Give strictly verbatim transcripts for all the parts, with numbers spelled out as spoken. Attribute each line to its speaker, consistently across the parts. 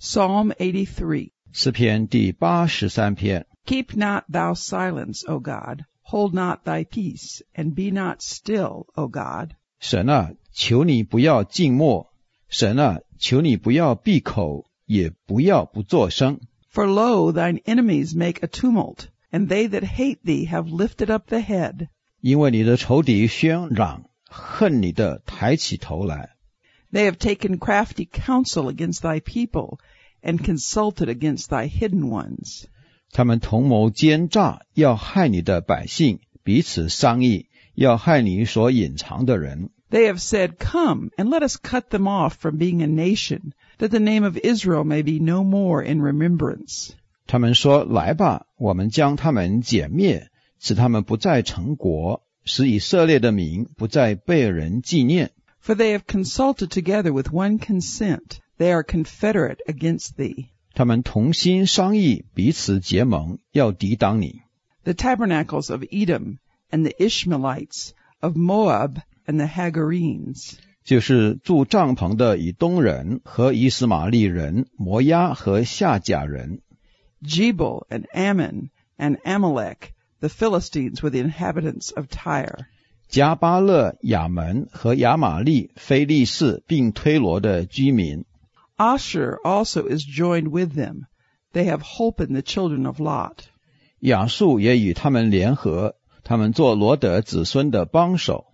Speaker 1: Psalm eighty-three.
Speaker 2: 诗篇第八十三篇。
Speaker 1: Keep not thou silence, O God. Hold not thy peace, and be not still, O God.
Speaker 2: 神啊，求你不要静默。神啊，求你不要闭口，也不要不作声。
Speaker 1: For lo, thine enemies make a tumult, and they that hate thee have lifted up the head.
Speaker 2: 因为你的仇敌喧嚷，恨你的抬起头来。
Speaker 1: They have taken crafty counsel against thy people, and consulted against thy hidden ones.
Speaker 2: 他们同谋奸诈，要害你的百姓，彼此商议，要害你所隐藏的人。
Speaker 1: They have said, Come, and let us cut them off from being a nation, that the name of Israel may be no more in remembrance.
Speaker 2: 他们说，来吧，我们将他们剪灭，使他们不再成国，使以色列的名不再被人纪念。
Speaker 1: For they have consulted together with one consent. They are confederate against thee.
Speaker 2: 他们同心商议，彼此结盟，要抵挡你。
Speaker 1: The tabernacles of Edom, and the Ishmaelites, of Moab, and the Hagarenes.
Speaker 2: 就是住帐篷的以东人和以斯玛利人、摩押和夏甲人。
Speaker 1: Jebel, and Ammon, and Amalek, the Philistines with the inhabitants of Tyre.
Speaker 2: 加巴勒、亚门和亚玛利、非利士并推罗的居民。
Speaker 1: Asher also is joined with them. They have holpen the children of Lot.
Speaker 2: 亚述也与他们联合，他们做罗德子孙的帮手。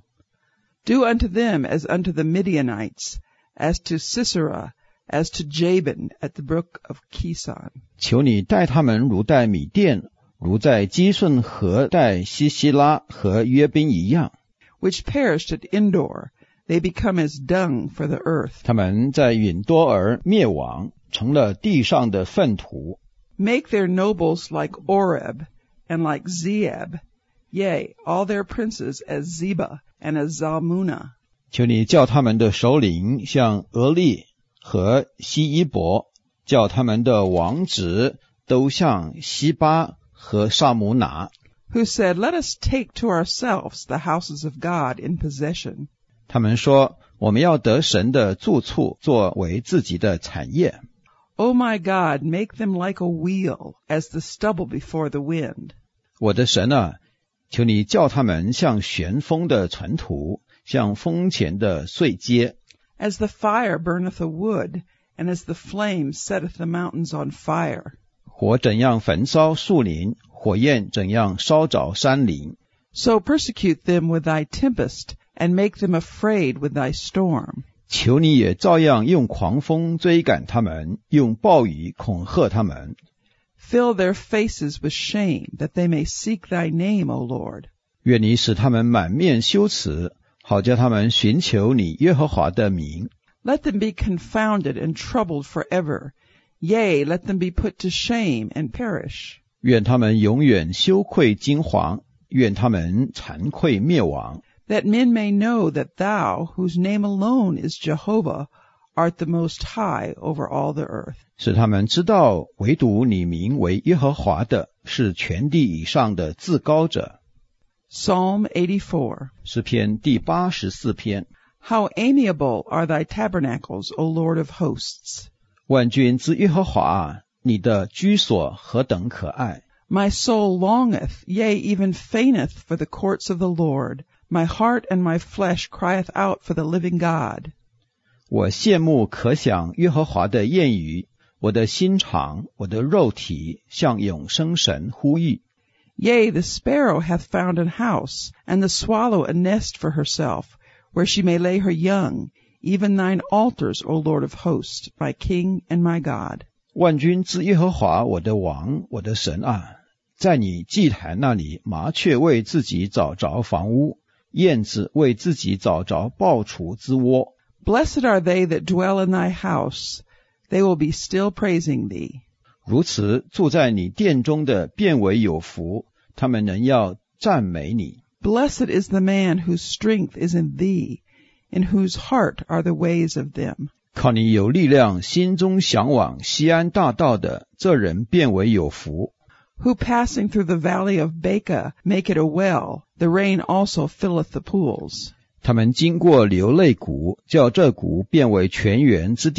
Speaker 1: Do unto them as unto the Midianites, as to Sisera, as to Jabin at the brook of Kison.
Speaker 2: 求你待他们如待米甸，如在基顺河待西西拉和约宾一样。
Speaker 1: Which perished at Endor, they become as dung for the earth.
Speaker 2: 他们在允多尔灭亡，成了地上的粪土。
Speaker 1: Make their nobles like Oreb, and like Zeeb, yea, all their princes as Zeba, and as Zalmunna.
Speaker 2: 求你叫他们的首领像俄利和西伊伯，叫他们的王子都像西巴和萨姆拿。
Speaker 1: Who said, Let us take to ourselves the houses of God in possession.
Speaker 2: 他们说，我们要得神的住处作为自己的产业。
Speaker 1: O my God, make them like a wheel, as the stubble before the wind.
Speaker 2: 我的神啊，求你叫他们像旋风的尘土，像风前的碎秸。
Speaker 1: As the fire burneth a wood, and as the flame setteth the mountains on fire.
Speaker 2: 火怎样焚烧树林，火焰怎样烧着山林。
Speaker 1: So persecute them with thy tempest, and make them afraid with thy storm.
Speaker 2: 求你也照样用狂风追赶他们，用暴雨恐吓他们。
Speaker 1: Fill their faces with shame, that they may seek thy name, O Lord.
Speaker 2: 愿你使他们满面羞耻，好叫他们寻求你耶和华的名。
Speaker 1: Let them be confounded and troubled forever. Yea, let them be put to shame and perish.
Speaker 2: 愿他们永远羞愧惊惶，愿他们惭愧灭亡。
Speaker 1: That men may know that thou, whose name alone is Jehovah, art the most high over all the earth.
Speaker 2: 使他们知道，唯独你名为耶和华的，是全地以上的至高者。
Speaker 1: Psalm eighty-four.
Speaker 2: 诗篇第八十四篇。
Speaker 1: How amiable are thy tabernacles, O Lord of hosts!
Speaker 2: 万军之耶和华啊，你的居所何等可爱！
Speaker 1: My soul longeth, yea, even fainteth for the courts of the Lord. My heart and my flesh crieth out for the living God.
Speaker 2: 我羡慕可想耶和华的言语，我的心肠，我的肉体向永生神呼吁。
Speaker 1: Yea, the sparrow hath found an house, and the swallow a nest for herself, where she may lay her young, even thine altars, O Lord of hosts, my King and my God.
Speaker 2: 万军之耶和华，我的王，我的神啊，在你祭坛那里，麻雀为自己找着房屋，燕子为自己找着抱雏之窝。
Speaker 1: Blessed are they that dwell in thy house. They will be still praising thee.
Speaker 2: 如此，住在你殿中的便为有福，他们仍要赞美你。
Speaker 1: Blessed is the man whose strength is in thee, in whose heart are the ways of them.
Speaker 2: 靠你有力量，心中向往西安大道的，这人便为有福。
Speaker 1: Who passing through the valley of Baca make it a well, the rain also filleth the pools.
Speaker 2: 他们经过流泪谷，叫这谷变为泉源之地，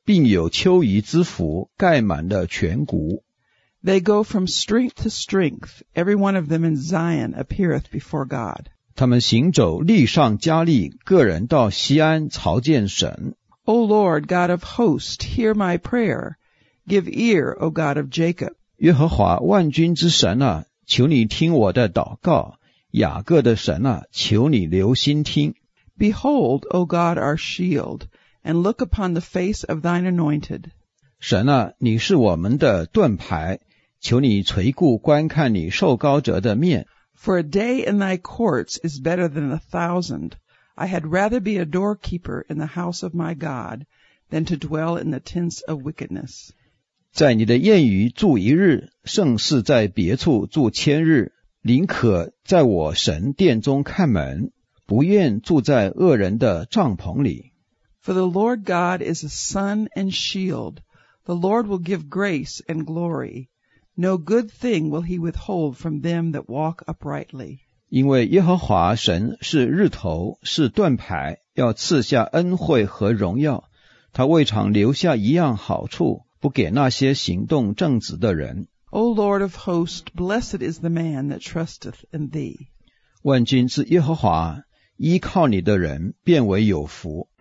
Speaker 2: 并有秋雨之福盖满了全谷。
Speaker 1: They go from strength to strength. Every one of them in Zion appeareth before God.
Speaker 2: 他们行走力上加力，个人到西安朝见神。
Speaker 1: O Lord, God of hosts, hear my prayer. Give ear, O God of Jacob.
Speaker 2: 耶和华万军之神啊，求你听我的祷告。雅各的神啊，求你留心听。
Speaker 1: Behold, O God, our shield, and look upon the face of thine anointed.
Speaker 2: 神啊，你是我们的盾牌，求你垂顾观看你受膏者的面。
Speaker 1: For a day in thy courts is better than a thousand. I had rather be a doorkeeper in the house of my God than to dwell in the tents of wickedness.
Speaker 2: 在你的宴宇住一日，胜似在别处住千日。宁可在我神殿中看门，不愿住在恶人的帐篷里。
Speaker 1: For the Lord God is a sun and shield. The Lord will give grace and glory. No good thing will he withhold from them that walk uprightly.
Speaker 2: 因为耶和华神是日头，是盾牌，要赐下恩惠和荣耀。他未尝留下一样好处，不给那些行动正直的人。
Speaker 1: O Lord of hosts, blessed is the man that trusteth in thee.
Speaker 2: 万军之耶和华，依靠你的人便为有福。